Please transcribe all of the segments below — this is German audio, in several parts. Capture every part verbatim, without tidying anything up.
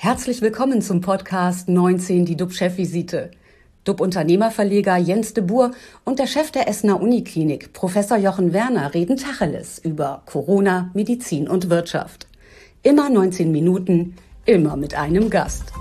Herzlich willkommen zum Podcast neunzehn, die D U B-Chefvisite. D U B-Unternehmerverleger Jens de Boer und der Chef der Essener Uniklinik, Professor Jochen Werner, reden Tacheles über Corona, Medizin und Wirtschaft. Immer neunzehn Minuten, immer mit einem Gast.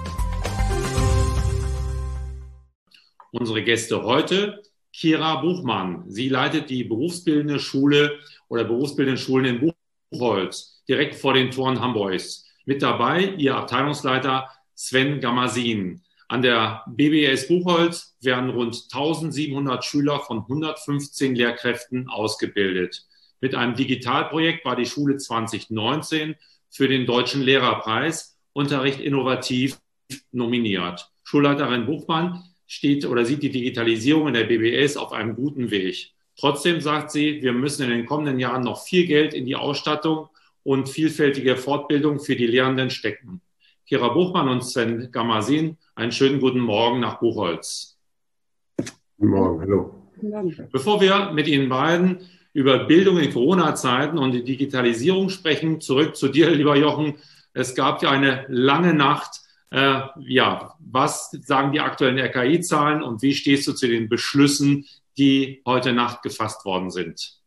Unsere Gäste heute, Kira Buchmann. Sie leitet die berufsbildende Schule oder berufsbildende Schulen in Buchholz, direkt vor den Toren Hamburgs. Mit dabei ihr Abteilungsleiter Sven Gamasin. An der B B S Buchholz werden rund eintausendsiebenhundert Schüler von hundertfünfzehn Lehrkräften ausgebildet. Mit einem Digitalprojekt war die Schule zwanzig neunzehn für den Deutschen Lehrerpreis Unterricht innovativ nominiert. Schulleiterin Buchmann steht oder sieht die Digitalisierung in der B B S auf einem guten Weg. Trotzdem sagt sie, wir müssen in den kommenden Jahren noch viel Geld in die Ausstattung und vielfältige Fortbildung für die Lehrenden stecken. Kira Buchmann und Sven Gamasin, einen schönen guten Morgen nach Buchholz. Guten Morgen, hallo. Bevor wir mit Ihnen beiden über Bildung in Corona-Zeiten und die Digitalisierung sprechen, zurück zu dir, lieber Jochen. Es gab ja eine lange Nacht. Äh, ja, was sagen die aktuellen R K I-Zahlen und wie stehst du zu den Beschlüssen, die heute Nacht gefasst worden sind?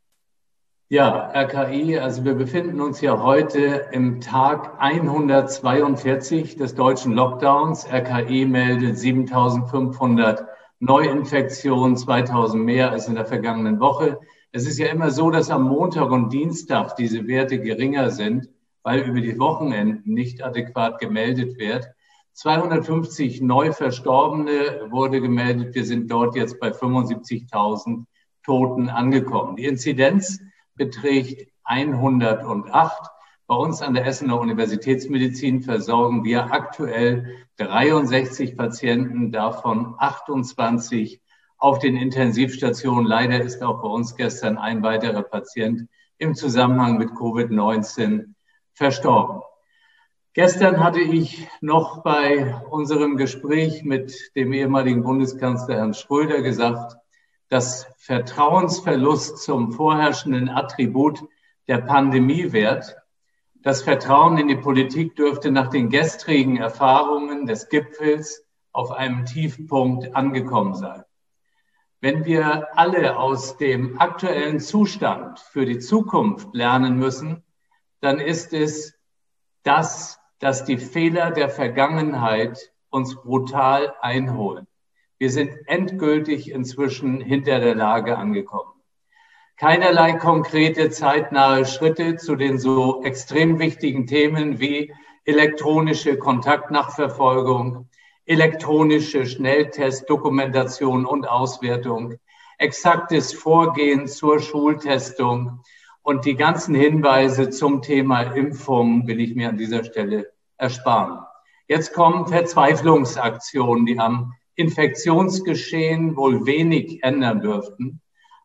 Ja, R K I, also wir befinden uns ja heute im Tag hundertzweiundvierzig des deutschen Lockdowns. R K I meldet siebentausendfünfhundert Neuinfektionen, zweitausend mehr als in der vergangenen Woche. Es ist ja immer so, dass am Montag und Dienstag diese Werte geringer sind, weil über die Wochenenden nicht adäquat gemeldet wird. zweihundertfünfzig Neuverstorbene wurde gemeldet. Wir sind dort jetzt bei fünfundsiebzigtausend Toten angekommen. Die Inzidenz beträgt hundertacht. Bei uns an der Essener Universitätsmedizin versorgen wir aktuell dreiundsechzig Patienten, davon achtundzwanzig auf den Intensivstationen. Leider ist auch bei uns gestern ein weiterer Patient im Zusammenhang mit Covid neunzehn verstorben. Gestern hatte ich noch bei unserem Gespräch mit dem ehemaligen Bundeskanzler Herrn Schröder gesagt, dass Vertrauensverlust zum vorherrschenden Attribut der Pandemie wird. Das Vertrauen in die Politik dürfte nach den gestrigen Erfahrungen des Gipfels auf einem Tiefpunkt angekommen sein. Wenn wir alle aus dem aktuellen Zustand für die Zukunft lernen müssen, dann ist es das, dass die Fehler der Vergangenheit uns brutal einholen. Wir sind endgültig inzwischen hinter der Lage angekommen. Keinerlei konkrete, zeitnahe Schritte zu den so extrem wichtigen Themen wie elektronische Kontaktnachverfolgung, elektronische Schnelltestdokumentation und Auswertung, exaktes Vorgehen zur Schultestung und die ganzen Hinweise zum Thema Impfung will ich mir an dieser Stelle ersparen. Jetzt kommen Verzweiflungsaktionen, die am Infektionsgeschehen wohl wenig ändern dürften,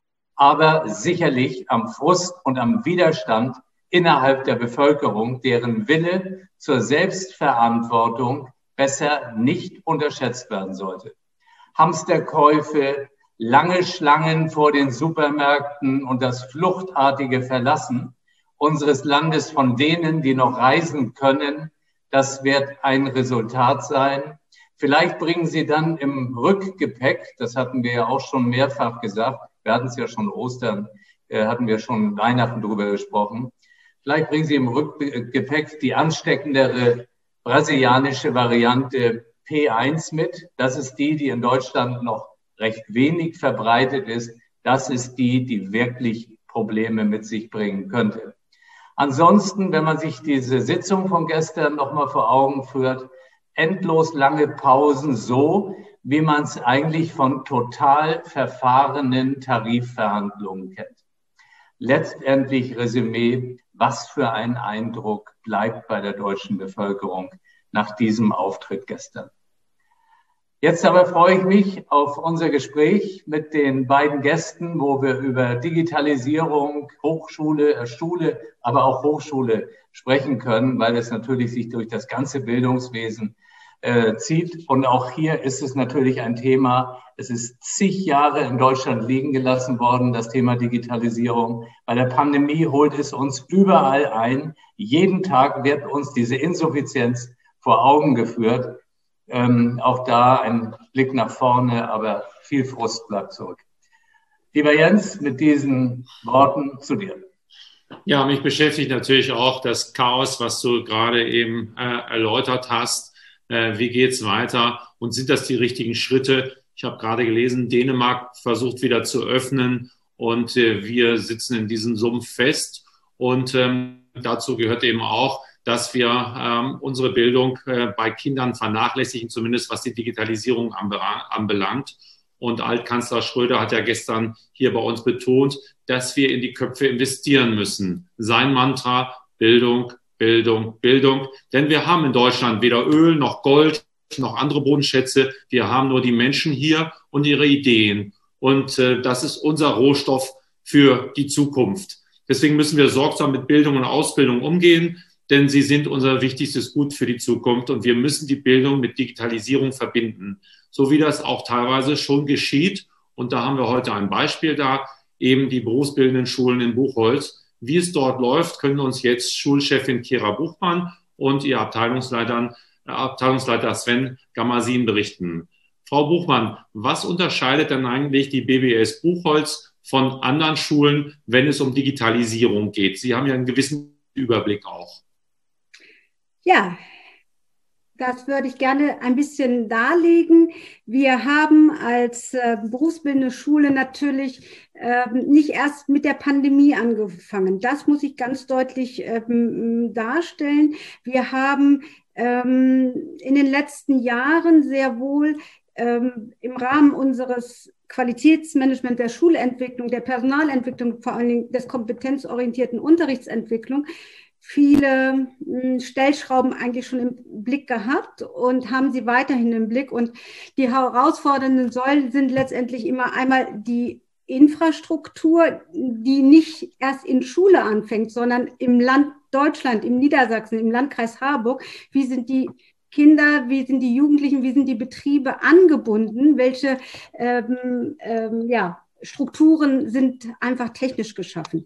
aber sicherlich am Frust und am Widerstand innerhalb der Bevölkerung, deren Wille zur Selbstverantwortung besser nicht unterschätzt werden sollte. Hamsterkäufe, lange Schlangen vor den Supermärkten und das fluchtartige Verlassen unseres Landes von denen, die noch reisen können, das wird ein Resultat sein. Vielleicht bringen Sie dann im Rückgepäck, das hatten wir ja auch schon mehrfach gesagt, wir hatten es ja schon Ostern, äh, hatten wir schon Weihnachten drüber gesprochen, vielleicht bringen Sie im Rückgepäck die ansteckendere brasilianische Variante P eins mit. Das ist die, die in Deutschland noch recht wenig verbreitet ist. Das ist die, die wirklich Probleme mit sich bringen könnte. Ansonsten, wenn man sich diese Sitzung von gestern nochmal vor Augen führt, endlos lange Pausen, so wie man es eigentlich von total verfahrenen Tarifverhandlungen kennt. Letztendlich Resümee, was für ein Eindruck bleibt bei der deutschen Bevölkerung nach diesem Auftritt gestern. Jetzt aber freue ich mich auf unser Gespräch mit den beiden Gästen, wo wir über Digitalisierung, Hochschule, äh, Schule, aber auch Hochschule sprechen können, weil es natürlich sich durch das ganze Bildungswesen äh, zieht. Und auch hier ist es natürlich ein Thema, es ist zig Jahre in Deutschland liegen gelassen worden, das Thema Digitalisierung. Bei der Pandemie holt es uns überall ein. Jeden Tag wird uns diese Insuffizienz vor Augen geführt. Ähm, auch da ein Blick nach vorne, aber viel Frust bleibt zurück. Lieber Jens, mit diesen Worten zu dir. Ja, mich beschäftigt natürlich auch das Chaos, was du gerade eben äh, erläutert hast. Äh, wie geht's weiter und sind das die richtigen Schritte? Ich habe gerade gelesen, Dänemark versucht wieder zu öffnen und äh, wir sitzen in diesem Sumpf fest. Und ähm, dazu gehört eben auch, dass wir ähm, unsere Bildung äh, bei Kindern vernachlässigen, zumindest was die Digitalisierung anbelangt. Und Altkanzler Schröder hat ja gestern hier bei uns betont, dass wir in die Köpfe investieren müssen. Sein Mantra: Bildung, Bildung, Bildung. Denn wir haben in Deutschland weder Öl noch Gold noch andere Bodenschätze. Wir haben nur die Menschen hier und ihre Ideen. Und äh, das ist unser Rohstoff für die Zukunft. Deswegen müssen wir sorgsam mit Bildung und Ausbildung umgehen, denn sie sind unser wichtigstes Gut für die Zukunft. Und wir müssen die Bildung mit Digitalisierung verbinden, so wie das auch teilweise schon geschieht. Und da haben wir heute ein Beispiel da, eben die berufsbildenden Schulen in Buchholz. Wie es dort läuft, können uns jetzt Schulchefin Kira Buchmann und ihr Abteilungsleiter, Abteilungsleiter Sven Gamasin berichten. Frau Buchmann, was unterscheidet denn eigentlich die B B S Buchholz von anderen Schulen, wenn es um Digitalisierung geht? Sie haben ja einen gewissen Überblick auch. Ja, das würde ich gerne ein bisschen darlegen. Wir haben als äh, berufsbildende Schule natürlich äh, nicht erst mit der Pandemie angefangen. Das muss ich ganz deutlich ähm, darstellen. Wir haben ähm, in den letzten Jahren sehr wohl ähm, im Rahmen unseres Qualitätsmanagement der Schulentwicklung, der Personalentwicklung, vor allen Dingen des kompetenzorientierten Unterrichtsentwicklung, viele mh, Stellschrauben eigentlich schon im Blick gehabt und haben sie weiterhin im Blick. Und die herausfordernden Säulen sind letztendlich immer einmal die Infrastruktur, die nicht erst in Schule anfängt, sondern im Land Deutschland, im Niedersachsen, im Landkreis Harburg. Wie sind die Kinder, wie sind die Jugendlichen, wie sind die Betriebe angebunden? Welche ähm, ähm, ja, Strukturen sind einfach technisch geschaffen?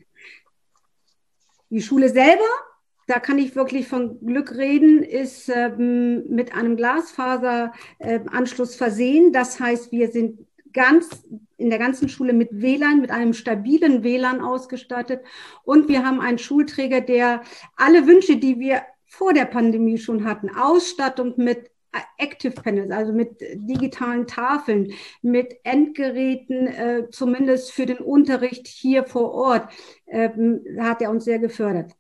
Die Schule selber, da kann ich wirklich von Glück reden, ist ähm, mit einem Glasfaseranschluss äh, versehen. Das heißt, wir sind ganz in der ganzen Schule mit W L A N, mit einem stabilen W L A N ausgestattet. Und wir haben einen Schulträger, der alle Wünsche, die wir vor der Pandemie schon hatten, Ausstattung mit Active Panels, also mit digitalen Tafeln, mit Endgeräten, äh, zumindest für den Unterricht hier vor Ort, ähm, hat er uns sehr gefördert.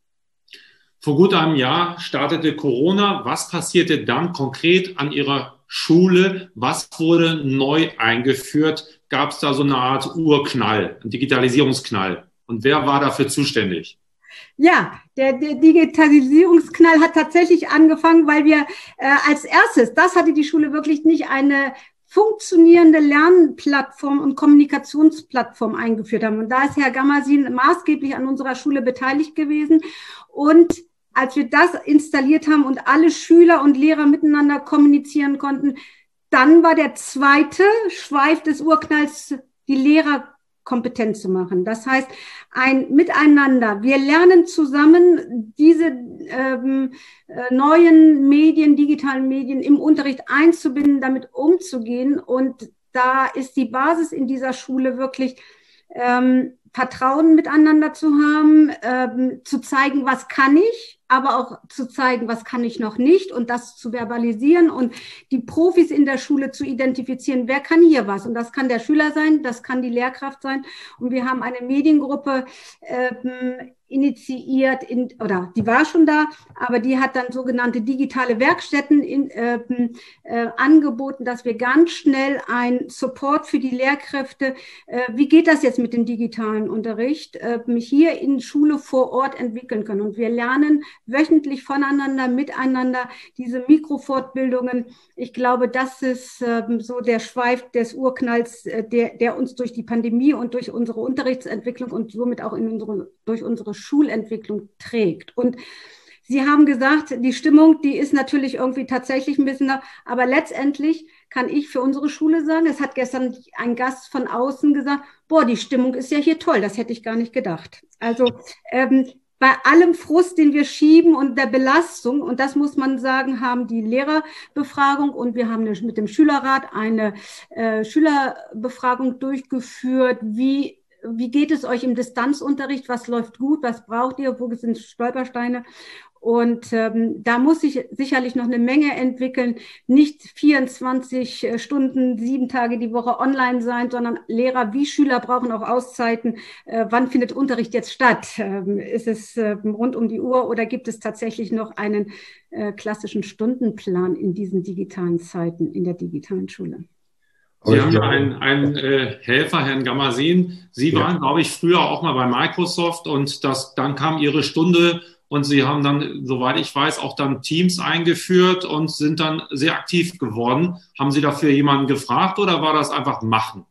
Vor gut einem Jahr startete Corona. Was passierte dann konkret an Ihrer Schule? Was wurde neu eingeführt? Gab es da so eine Art Urknall, einen Digitalisierungsknall? Und wer war dafür zuständig? Ja, der, der Digitalisierungsknall hat tatsächlich angefangen, weil wir äh, als erstes, das hatte die Schule wirklich nicht, eine funktionierende Lernplattform und Kommunikationsplattform eingeführt haben. Und da ist Herr Gamasin maßgeblich an unserer Schule beteiligt gewesen. Und als wir das installiert haben und alle Schüler und Lehrer miteinander kommunizieren konnten, dann war der zweite Schweif des Urknalls, die Lehrer kompetent zu machen. Das heißt, ein Miteinander. Wir lernen zusammen, diese ähm, äh, neuen Medien, digitalen Medien im Unterricht einzubinden, damit umzugehen. Und da ist die Basis in dieser Schule wirklich ähm, Vertrauen miteinander zu haben, ähm, zu zeigen, was kann ich, aber auch zu zeigen, was kann ich noch nicht und das zu verbalisieren und die Profis in der Schule zu identifizieren, wer kann hier was. Und das kann der Schüler sein, das kann die Lehrkraft sein. Und wir haben eine Mediengruppe ähm, initiiert, in, oder die war schon da, aber die hat dann sogenannte digitale Werkstätten in, äh, äh, angeboten, dass wir ganz schnell ein Support für die Lehrkräfte, äh, wie geht das jetzt mit dem digitalen Unterricht, äh, hier in Schule vor Ort entwickeln können. Und wir lernen wöchentlich voneinander, miteinander diese Mikrofortbildungen. Ich glaube, das ist äh, so der Schweif des Urknalls, äh, der, der uns durch die Pandemie und durch unsere Unterrichtsentwicklung und somit auch in unsere, durch unsere Schulentwicklung trägt. Und Sie haben gesagt, die Stimmung, die ist natürlich irgendwie tatsächlich ein bisschen, aber letztendlich kann ich für unsere Schule sagen, es hat gestern ein Gast von außen gesagt, boah, die Stimmung ist ja hier toll, das hätte ich gar nicht gedacht. Also ähm, bei allem Frust, den wir schieben und der Belastung, und das muss man sagen, haben die Lehrerbefragung und wir haben mit dem Schülerrat eine äh, Schülerbefragung durchgeführt, wie Wie geht es euch im Distanzunterricht? Was läuft gut? Was braucht ihr? Wo sind Stolpersteine? Und ähm, da muss sich sicherlich noch eine Menge entwickeln. Nicht vierundzwanzig Stunden, sieben Tage die Woche online sein, sondern Lehrer wie Schüler brauchen auch Auszeiten. Äh, wann findet Unterricht jetzt statt? Ähm, ist es äh, rund um die Uhr oder gibt es tatsächlich noch einen äh, klassischen Stundenplan in diesen digitalen Zeiten, in der digitalen Schule? Sie haben ja einen, einen äh, Helfer, Herrn Gamasin. Sie Ja. waren, glaube ich, früher auch mal bei Microsoft und das, dann kam Ihre Stunde und Sie haben dann, soweit ich weiß, auch dann Teams eingeführt und sind dann sehr aktiv geworden. Haben Sie dafür jemanden gefragt oder war das einfach machen?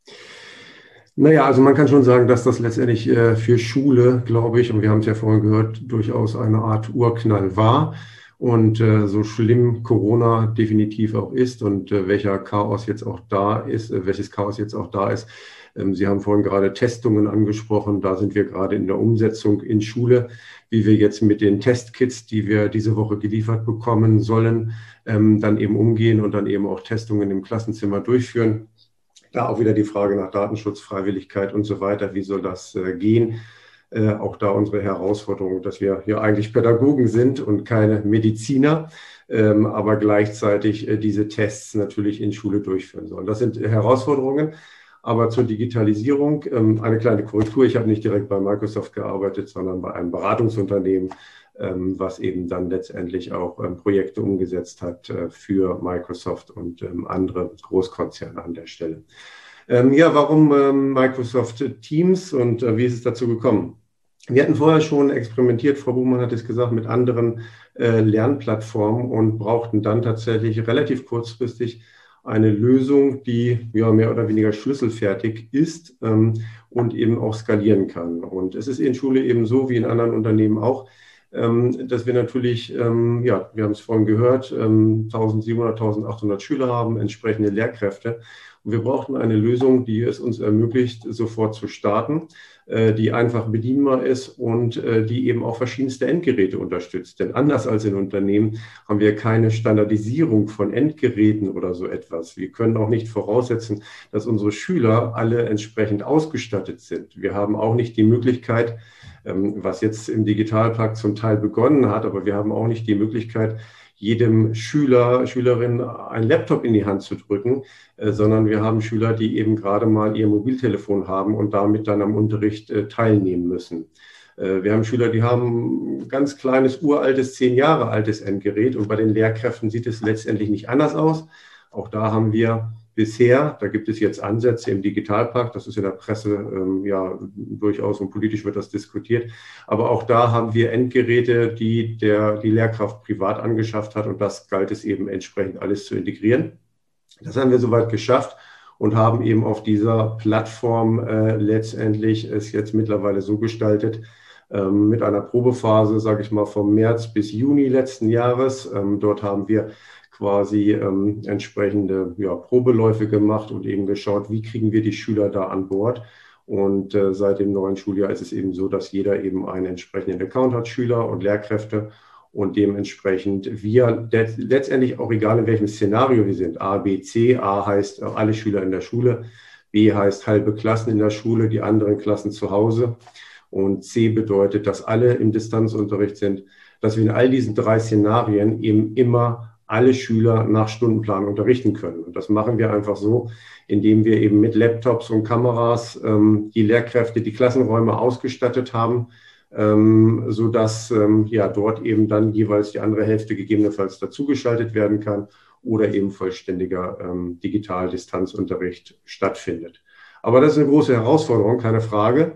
Naja, also man kann schon sagen, dass das letztendlich äh, für Schule, glaube ich, und wir haben es ja vorhin gehört, durchaus eine Art Urknall war. Und äh, so schlimm Corona definitiv auch ist und äh, welcher Chaos jetzt auch da ist, äh, welches Chaos jetzt auch da ist. Ähm, Sie haben vorhin gerade Testungen angesprochen. Da sind wir gerade in der Umsetzung in Schule, wie wir jetzt mit den Testkits, die wir diese Woche geliefert bekommen sollen, ähm, dann eben umgehen und dann eben auch Testungen im Klassenzimmer durchführen. Da auch wieder die Frage nach Datenschutz, Freiwilligkeit und so weiter. Wie soll das äh, gehen? Äh, auch da unsere Herausforderung, dass wir ja eigentlich Pädagogen sind und keine Mediziner, ähm, aber gleichzeitig äh, diese Tests natürlich in Schule durchführen sollen. Das sind Herausforderungen. Aber zur Digitalisierung ähm, eine kleine Korrektur. Ich habe nicht direkt bei Microsoft gearbeitet, sondern bei einem Beratungsunternehmen, ähm, was eben dann letztendlich auch ähm, Projekte umgesetzt hat äh, für Microsoft und ähm, andere Großkonzerne an der Stelle. Ähm, ja, warum ähm, Microsoft Teams und äh, wie ist es dazu gekommen? Wir hatten vorher schon experimentiert, Frau Buchmann hat es gesagt, mit anderen äh, Lernplattformen und brauchten dann tatsächlich relativ kurzfristig eine Lösung, die ja mehr oder weniger schlüsselfertig ist ähm, und eben auch skalieren kann. Und es ist in Schule eben so, wie in anderen Unternehmen auch, ähm, dass wir natürlich, ähm, ja, wir haben es vorhin gehört, ähm, eintausendsiebenhundert, eintausendachthundert Schüler haben, entsprechende Lehrkräfte. Und wir brauchten eine Lösung, die es uns ermöglicht, sofort zu starten, äh, die einfach bedienbar ist und äh, die eben auch verschiedenste Endgeräte unterstützt. Denn anders als in Unternehmen haben wir keine Standardisierung von Endgeräten oder so etwas. Wir können auch nicht voraussetzen, dass unsere Schüler alle entsprechend ausgestattet sind. Wir haben auch nicht die Möglichkeit, ähm, was jetzt im Digitalpakt zum Teil begonnen hat, aber wir haben auch nicht die Möglichkeit, jedem Schüler, Schülerin ein Laptop in die Hand zu drücken, äh, sondern wir haben Schüler, die eben gerade mal ihr Mobiltelefon haben und damit dann am Unterricht äh, teilnehmen müssen. Äh, wir haben Schüler, die haben ein ganz kleines, uraltes, zehn Jahre altes Endgerät und bei den Lehrkräften sieht es letztendlich nicht anders aus. Auch da haben wir bisher, da gibt es jetzt Ansätze im Digitalpakt, das ist in der Presse ähm, ja durchaus und politisch wird das diskutiert, aber auch da haben wir Endgeräte, die der, die Lehrkraft privat angeschafft hat und das galt es eben entsprechend alles zu integrieren. Das haben wir soweit geschafft und haben eben auf dieser Plattform äh, letztendlich es jetzt mittlerweile so gestaltet, ähm, mit einer Probephase, sage ich mal, vom März bis Juni letzten Jahres. Ähm, dort haben wir quasi ähm, entsprechende ja, Probeläufe gemacht und eben geschaut, wie kriegen wir die Schüler da an Bord. Und äh, seit dem neuen Schuljahr ist es eben so, dass jeder eben einen entsprechenden Account hat, Schüler und Lehrkräfte. Und dementsprechend wir letztendlich auch egal in welchem Szenario wir sind, A, B, C, A heißt alle Schüler in der Schule, B heißt halbe Klassen in der Schule, die anderen Klassen zu Hause. Und C bedeutet, dass alle im Distanzunterricht sind, dass wir in all diesen drei Szenarien eben immer alle Schüler nach Stundenplan unterrichten können. Und das machen wir einfach so, indem wir eben mit Laptops und Kameras ähm, die Lehrkräfte, die Klassenräume ausgestattet haben, ähm, sodass ähm, ja, dort eben dann jeweils die andere Hälfte gegebenenfalls dazugeschaltet werden kann oder eben vollständiger ähm, Digital-Distanzunterricht stattfindet. Aber das ist eine große Herausforderung, keine Frage.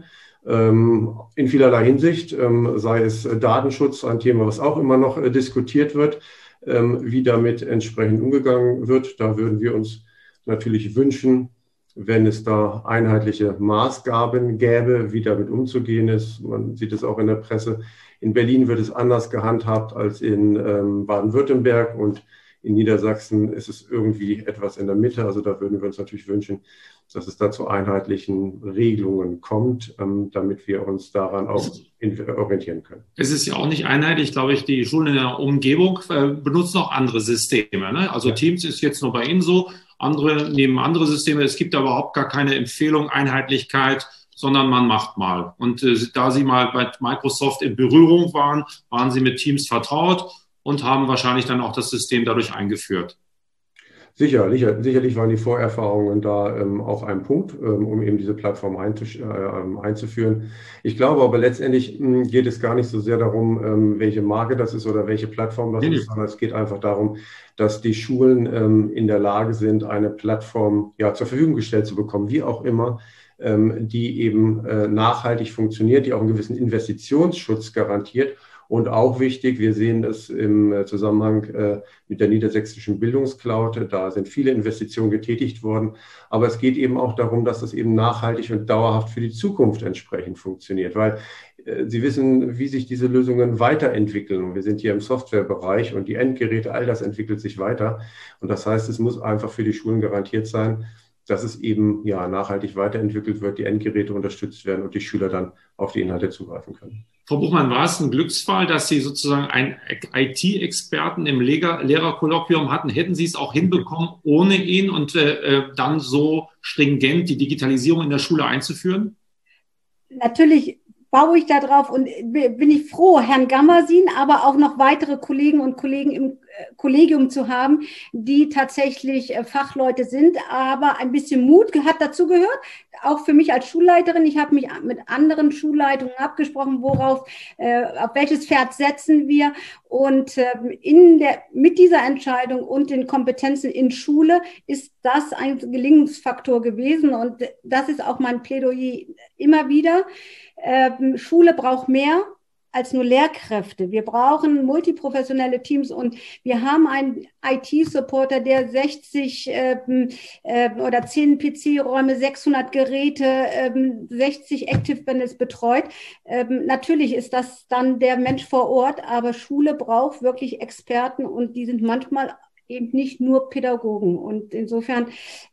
Ähm, in vielerlei Hinsicht, ähm, sei es Datenschutz, ein Thema, was auch immer noch äh, diskutiert wird, wie damit entsprechend umgegangen wird. Da würden wir uns natürlich wünschen, wenn es da einheitliche Maßgaben gäbe, wie damit umzugehen ist. Man sieht es auch in der Presse. In Berlin wird es anders gehandhabt als in ähm, Baden-Württemberg und In Niedersachsen ist es irgendwie etwas in der Mitte. Also da würden wir uns natürlich wünschen, dass es da zu einheitlichen Regelungen kommt, ähm, damit wir uns daran auch orientieren können. Es ist ja auch nicht einheitlich, glaube ich, die Schulen in der Umgebung äh, benutzen auch andere Systeme. Ne? Also ja. Teams ist jetzt nur bei Ihnen so, andere nehmen andere Systeme. Es gibt aber überhaupt gar keine Empfehlung, Einheitlichkeit, sondern man macht mal. Und äh, da Sie mal bei Microsoft in Berührung waren, waren Sie mit Teams vertraut und haben wahrscheinlich dann auch das System dadurch eingeführt. Sicherlich, sicherlich waren die Vorerfahrungen da ähm, auch ein Punkt, ähm, um eben diese Plattform einzusch- äh, einzuführen. Ich glaube aber letztendlich mh, geht es gar nicht so sehr darum, ähm, welche Marke das ist oder welche Plattform das mhm. ist, sondern es geht einfach darum, dass die Schulen ähm, in der Lage sind, eine Plattform ja, zur Verfügung gestellt zu bekommen, wie auch immer, ähm, die eben äh, nachhaltig funktioniert, die auch einen gewissen Investitionsschutz garantiert. Und auch wichtig, wir sehen das im Zusammenhang äh, mit der niedersächsischen Bildungscloud, da sind viele Investitionen getätigt worden, aber es geht eben auch darum, dass das eben nachhaltig und dauerhaft für die Zukunft entsprechend funktioniert, weil äh, Sie wissen, wie sich diese Lösungen weiterentwickeln. Und wir sind hier im Softwarebereich und die Endgeräte, all das entwickelt sich weiter. Und das heißt, es muss einfach für die Schulen garantiert sein, dass es eben ja nachhaltig weiterentwickelt wird, die Endgeräte unterstützt werden und die Schüler dann auf die Inhalte zugreifen können. Frau Buchmann, war es ein Glücksfall, dass Sie sozusagen einen I T-Experten im Lehrerkolloquium hatten? Hätten Sie es auch hinbekommen, ohne ihn und äh, dann so stringent die Digitalisierung in der Schule einzuführen? Natürlich baue ich da drauf und bin ich froh, Herrn Gammersin, aber auch noch weitere Kollegen und Kollegen im Kollegium zu haben, die tatsächlich Fachleute sind, aber ein bisschen Mut hat dazu gehört, auch für mich als Schulleiterin. Ich habe mich mit anderen Schulleitungen abgesprochen, worauf, äh, auf welches Pferd setzen wir, und äh, in der, mit dieser Entscheidung und den Kompetenzen in Schule ist das ein Gelingensfaktor gewesen, und das ist auch mein Plädoyer immer wieder. Ähm, Schule braucht mehr als nur Lehrkräfte. Wir brauchen multiprofessionelle Teams, und wir haben einen I T-Supporter, der sechzig äh, äh, oder zehn P C-Räume, sechshundert Geräte, äh, sechzig Active Panels betreut. Ähm, natürlich ist das dann der Mensch vor Ort, aber Schule braucht wirklich Experten, und die sind manchmal eben nicht nur Pädagogen. Und insofern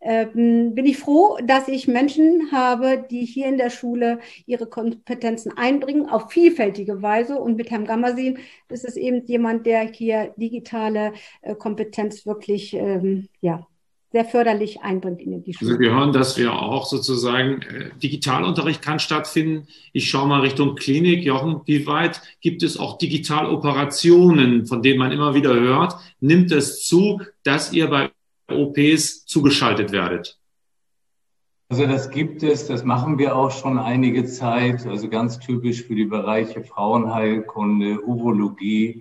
ähm, bin ich froh, dass ich Menschen habe, die hier in der Schule ihre Kompetenzen einbringen, auf vielfältige Weise. Und mit Herrn Gammersin ist es eben jemand, der hier digitale äh, Kompetenz wirklich ähm, ja, sehr förderlich einbringt in die Schule. Also wir hören, dass wir auch sozusagen äh, Digitalunterricht kann stattfinden. Ich schaue mal Richtung Klinik. Jochen, wie weit gibt es auch Digitaloperationen, von denen man immer wieder hört? Nimmt es zu, dass ihr bei O Ps zugeschaltet werdet? Also das gibt es, das machen wir auch schon einige Zeit. Also ganz typisch für die Bereiche Frauenheilkunde, Urologie.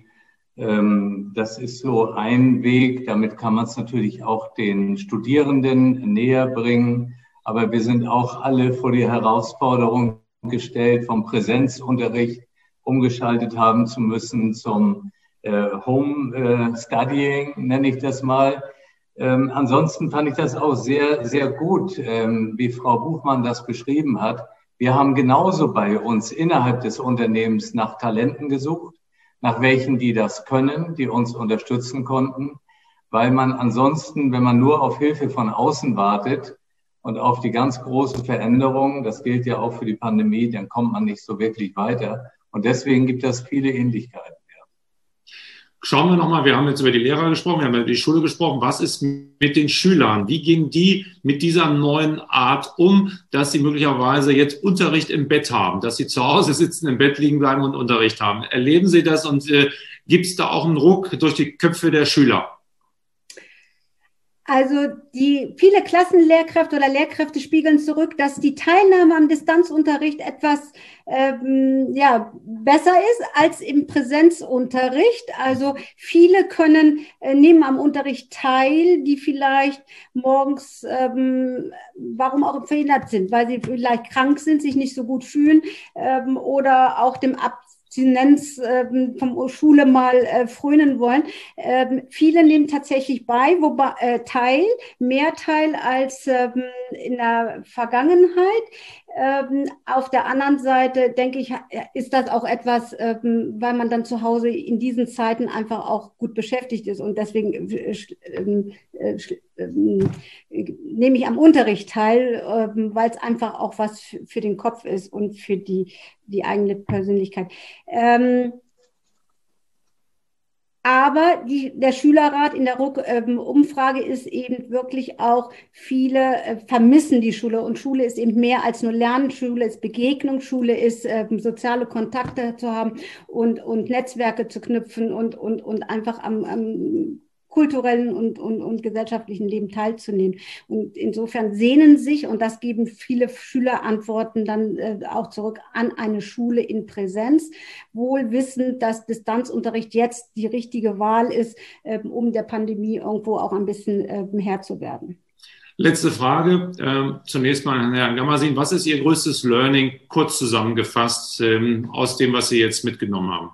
Das ist so ein Weg, damit kann man es natürlich auch den Studierenden näher bringen. Aber wir sind auch alle vor die Herausforderung gestellt, vom Präsenzunterricht umgeschaltet haben zu müssen zum äh, Home äh, Studying, nenne ich das mal. Ähm, ansonsten fand ich das auch sehr, sehr gut, ähm, wie Frau Buchmann das beschrieben hat. Wir haben genauso bei uns innerhalb des Unternehmens nach Talenten gesucht, nach welchen, die das können, die uns unterstützen konnten, weil man ansonsten, wenn man nur auf Hilfe von außen wartet und auf die ganz großen Veränderungen, das gilt ja auch für die Pandemie, dann kommt man nicht so wirklich weiter. Und deswegen gibt es viele Ähnlichkeiten. Schauen wir nochmal, wir haben jetzt über die Lehrer gesprochen, wir haben über die Schule gesprochen. Was ist mit den Schülern? Wie gehen die mit dieser neuen Art um, dass sie möglicherweise jetzt Unterricht im Bett haben, dass sie zu Hause sitzen, im Bett liegen bleiben und Unterricht haben? Erleben Sie das, und äh, gibt es da auch einen Ruck durch die Köpfe der Schüler? Also die viele Klassenlehrkräfte oder Lehrkräfte spiegeln zurück, dass die Teilnahme am Distanzunterricht etwas ähm, ja, besser ist als im Präsenzunterricht. Also viele können äh, nehmen am Unterricht teil, die vielleicht morgens, ähm, warum auch verhindert sind, weil sie vielleicht krank sind, sich nicht so gut fühlen ähm, oder auch dem Ab Abstinenz äh, vom Schule mal äh, frönen wollen. Ähm, viele nehmen tatsächlich bei, wobei äh, teil, mehr teil als ähm, in der Vergangenheit. Ähm, auf der anderen Seite, denke ich, ist das auch etwas, ähm, weil man dann zu Hause in diesen Zeiten einfach auch gut beschäftigt ist. Und deswegen äh, äh, äh, nehme ich am Unterricht teil, äh, weil es einfach auch was für, für den Kopf ist und für die, die eigene Persönlichkeit. Ähm, Aber die, der Schülerrat in der ähm, Umfrage ist eben wirklich auch, viele äh, vermissen die Schule. Und Schule ist eben mehr als nur Lernen. Schule ist Begegnung. Schule ist ähm, soziale Kontakte zu haben und, und Netzwerke zu knüpfen und, und, und einfach am, am kulturellen und, und, und gesellschaftlichen Leben teilzunehmen. Und insofern sehnen sich, und das geben viele Schüler Antworten dann äh, auch zurück, an eine Schule in Präsenz, wohl wissend, dass Distanzunterricht jetzt die richtige Wahl ist, äh, um der Pandemie irgendwo auch ein bisschen äh, Herr zu werden. Letzte Frage, äh, zunächst mal an Herrn Gamersin. Was ist Ihr größtes Learning, kurz zusammengefasst, ähm, aus dem, was Sie jetzt mitgenommen haben?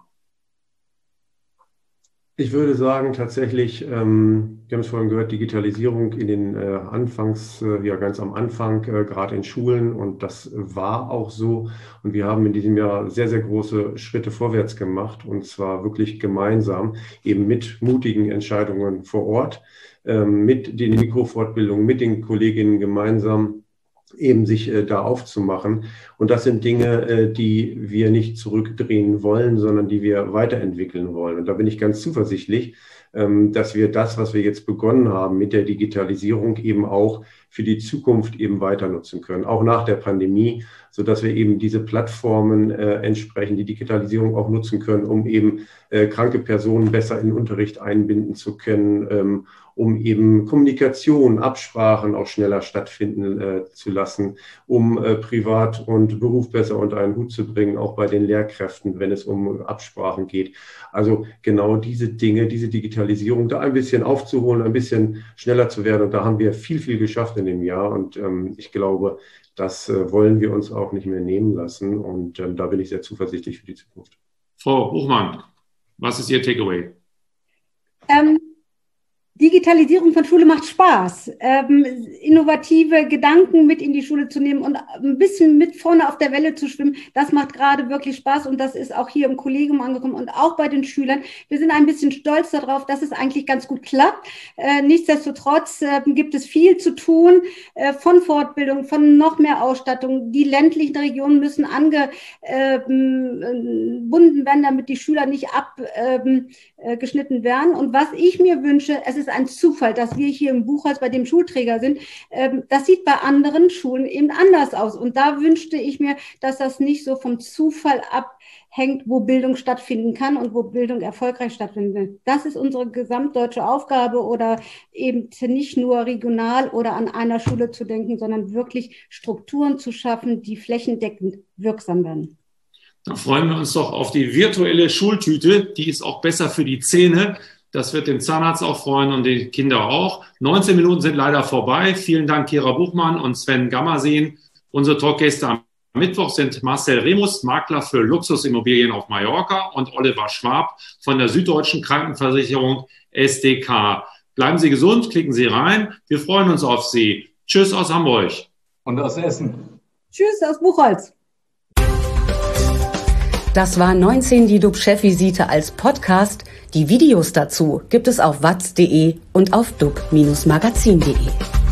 Ich würde sagen, tatsächlich, ähm, wir haben es vorhin gehört, Digitalisierung in den äh, Anfangs, äh, ja ganz am Anfang, äh, gerade in Schulen, und das war auch so. Und wir haben in diesem Jahr sehr, sehr große Schritte vorwärts gemacht, und zwar wirklich gemeinsam, eben mit mutigen Entscheidungen vor Ort, ähm, mit den Mikrofortbildungen, mit den Kolleginnen gemeinsam, eben sich äh, da aufzumachen. Und das sind Dinge, äh, die wir nicht zurückdrehen wollen, sondern die wir weiterentwickeln wollen. Und da bin ich ganz zuversichtlich, ähm, dass wir das, was wir jetzt begonnen haben mit der Digitalisierung, eben auch für die Zukunft eben weiter nutzen können, auch nach der Pandemie, sodass wir eben diese Plattformen äh, entsprechend die Digitalisierung auch nutzen können, um eben äh, kranke Personen besser in den Unterricht einbinden zu können, ähm, um eben Kommunikation, Absprachen auch schneller stattfinden äh, zu lassen, um äh, Privat und Beruf besser unter einen Hut zu bringen, auch bei den Lehrkräften, wenn es um Absprachen geht. Also genau diese Dinge, diese Digitalisierung, da ein bisschen aufzuholen, ein bisschen schneller zu werden. Und da haben wir viel, viel geschafft in dem Jahr. Und ähm, ich glaube, das äh, wollen wir uns auch nicht mehr nehmen lassen. Und ähm, da bin ich sehr zuversichtlich für die Zukunft. Frau Buchmann, was ist Ihr Takeaway? Ähm Digitalisierung von Schule macht Spaß, ähm, innovative Gedanken mit in die Schule zu nehmen und ein bisschen mit vorne auf der Welle zu schwimmen, das macht gerade wirklich Spaß, und das ist auch hier im Kollegium angekommen und auch bei den Schülern. Wir sind ein bisschen stolz darauf, dass es eigentlich ganz gut klappt. Äh, nichtsdestotrotz äh, gibt es viel zu tun, äh, von Fortbildung, von noch mehr Ausstattung. Die ländlichen Regionen müssen angebunden äh, werden, damit die Schüler nicht abgeschnitten äh, werden. Und was ich mir wünsche, es ist ein Zufall, dass wir hier im Buchholz bei dem Schulträger sind. Das sieht bei anderen Schulen eben anders aus. Und da wünschte ich mir, dass das nicht so vom Zufall abhängt, wo Bildung stattfinden kann und wo Bildung erfolgreich stattfinden will. Das ist unsere gesamtdeutsche Aufgabe, oder eben nicht nur regional oder an einer Schule zu denken, sondern wirklich Strukturen zu schaffen, die flächendeckend wirksam werden. Da freuen wir uns doch auf die virtuelle Schultüte. Die ist auch besser für die Zähne. Das wird den Zahnarzt auch freuen und die Kinder auch. neunzehn Minuten sind leider vorbei. Vielen Dank, Kira Buchmann und Sven Gamersin. Unsere Talkgäste am Mittwoch sind Marcel Remus, Makler für Luxusimmobilien auf Mallorca, und Oliver Schwab von der Süddeutschen Krankenversicherung S D K. Bleiben Sie gesund, klicken Sie rein. Wir freuen uns auf Sie. Tschüss aus Hamburg. Und aus Essen. Tschüss aus Buchholz. Das war neunzehn die D U B-Chefvisite als Podcast. Die Videos dazu gibt es auf watz punkt de und auf dub Bindestrich magazin punkt de.